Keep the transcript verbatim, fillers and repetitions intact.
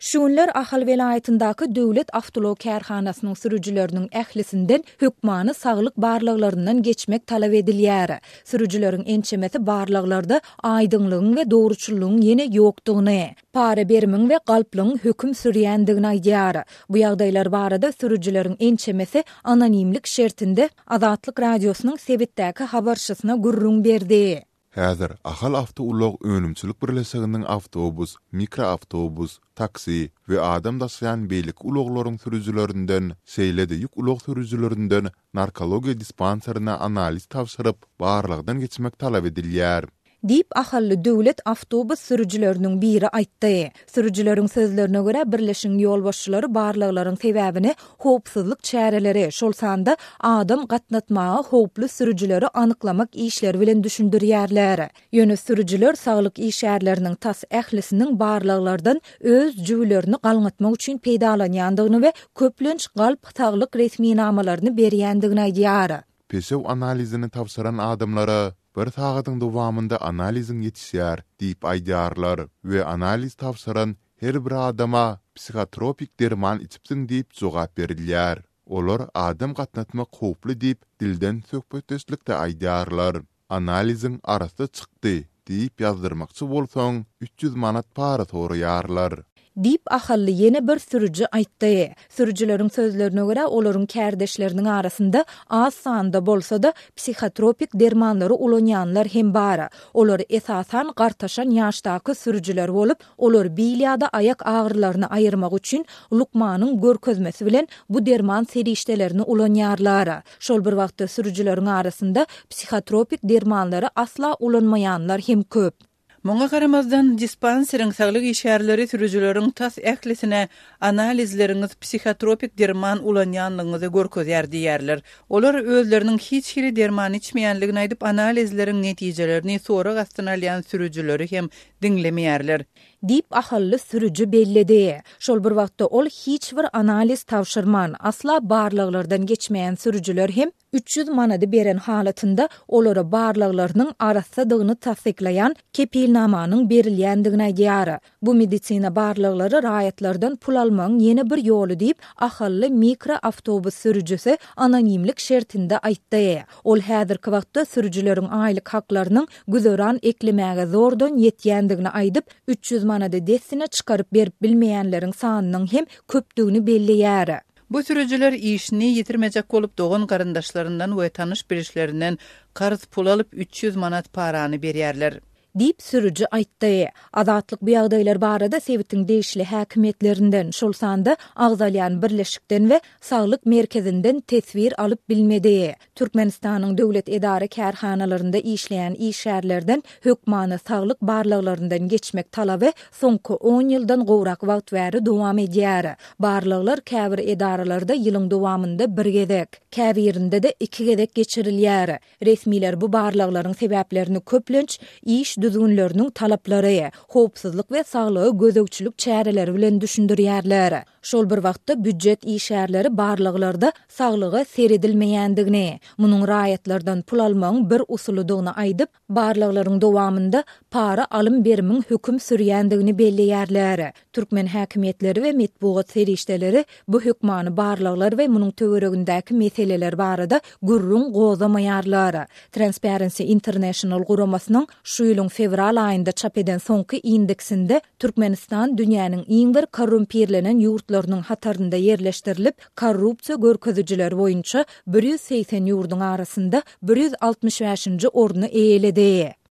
Şunlar Ahal velayetindäki döwlet awtolog kärhanasynyň sürüjileriniň ählisinden hökmany saglyk barlyklaryndan geçmek talap edilýär. Sürüjileriň ençemesi barlyklarda aýdynlygyň we dogruçylygyň ýene ýokdugyny, para bermiň we galplygyň höküm sürýändigini aýdýar. Bu ýagdaýlar barada sürüjileriň ençemesi anonimlik şertinde Azatlyk radiosynyň sebitdäki habarçysyna gurrun berdi. Häzir ahal awtoulog önümçilik birleşiginiň awtobus, mikroawtobus, taksi we adam daşayan beýlik uloglaryň sürüjilerinden, seýlede ýük ulog sürüjilerinden narkologiýa dispanseryna analiz tapşyryp barlygdan geçmek talap edilýär. Dip ahally döwlet awtobus sürüjileriniň biri aýtdy. Sürüjileriň sözlerine görä birleşiň ýol başçylary barlyklaryň sebäbini howpsuzlyk çäreleri, şol sanda adam gatnatmagy howply sürüjileri anyklamak işleri bilen düşündirýärler. Ýöne sürüjiler saglyk işärleriniň tas ählisiniň barlyklardan öz jüwlerini galňatmak üçin peýdalanýandygyny we köplenç galp saglyk resmi namalaryny berýändigini aýdýar. Peşew analizini tapşyran adamlara bir sagatyň dowamında analizin ýetişýär diýip aýdýarlar we analiz tapşyran her bir adama psikotropik derman içipsiň diýip jogap berilýär. Olar adam gatnatmak howply diýip dilden söhbetdeşlikde aýdýarlar. Analizin arasy çykdy diýip ýazdyrmakçy bolsaň üç ýüz manat para soraýarlar. Dip ahally yeni bir sürüji aýtdy. Sürüjileriň sözlerine görä olaryň kärdeşleriniň arasynda az sanda bolsa da psikotropik dermanlary ulanýanlar hem bar. Olar esasan gartaşan ýaşdaky sürüjiler bolup, olar biýlýada ayak ağrılaryny aýyrmak üçin lukmanyň görkezmesi bilen bu derman serişdelerini ulanýarlar. Şol bir wagtda sürüjileriň arasynda psikotropik dermanlary asla ulanmaýanlar hem köp. Moňa garamazdan dispanseriň saglyk işärleri sürüjileriň tas ählisine analizleriňiz psikotropik derman ulanýanlygyny görkezýär diýerler. Olar özleriniň hiç hili derman içmeýänligini aýdyp analizleriň netijelerini sonra gastyn alýan sürüjileri hem dinlemeýärler. Dip ahally sürüji bellidi. Şol bir wagtda ol hiç bir analiz tawşyrman, asla barlyklardan geçmeýän sürüjiler hem üç ýüz manady beren halatynda olara barlyklarynyň arasadygyny tasdiklayan kepilnamanyň berilýändigini aýdýar. Bu medisina barlyklary raýatlardan pul almagyň ýene bir ýoly diýip ahally mikroawtobus sürüjisi anonimlik şertinde aýtdy. Ol häzirki wagtda sürüjileriň aýlyk haklarynyň güzeran eklemäge zordan ýetýändigini aýdyp üç ýüz manady desine çykaryp berip bilmeýänleriň sanynyň hem köpdigini belliýär. Bu sürüjiler işini ýitirmejek bolup dogan garyndaşlaryndan we tanyş birişlerinden karz pul alyp üç ýüz manat parany berýärler. Dip sürüji aýtdy. Azatlyk bu ýagdaýlar barada sebitiň değişli häkimetlerinden, şol sanda agzalyan birleşikden we saglyk merkezinden tesvir alyp bilmedi. Türkmenistanyň döwlet edara kärhanalarynda işleýän işärlerden hökmany saglyk barlyklaryndan geçmek talaby soňky on ýyldan gowrak wagt bäri dowam edýär. Barlyklar käbir edaralarda ýylyň dowamında bir gezek, käbirinde de iki gezek geçirilýär. Resmiler bu barlyklaryň sebäplerini köplenç iş düzgünleriniň talaplary, howpsuzlyk we saglygy gözegçilik çäreleri bilen düşündirýärler. Şol bir wagtda büdjet işärleri barlyklarda saglygy seredilmeýändigini, munyň raýatlardan pul almagyň bir usulydygyny aýdyp, barlyklaryň dowamında para alym berimiň höküm sürýändigini belliýärler. Türkmen häkimetleri we metbuat serişdeleri bu hökmany barlyklar we munyň töweregindäki meseleler barada gurrun gozamaýarlar. Transparency International guramasynyň şu ýylyň fevral aýynda çap eden soňky indeksinde Türkmenistan dünýäniň iň bir korrumpirlenen ýurtlarynyň hatarynda yerleşdirilip, korrupsiýa görkezüjileri boýunça bir ýüz seksen ýurdun arasynda bir ýüz altymyş beşinji orny eýledi.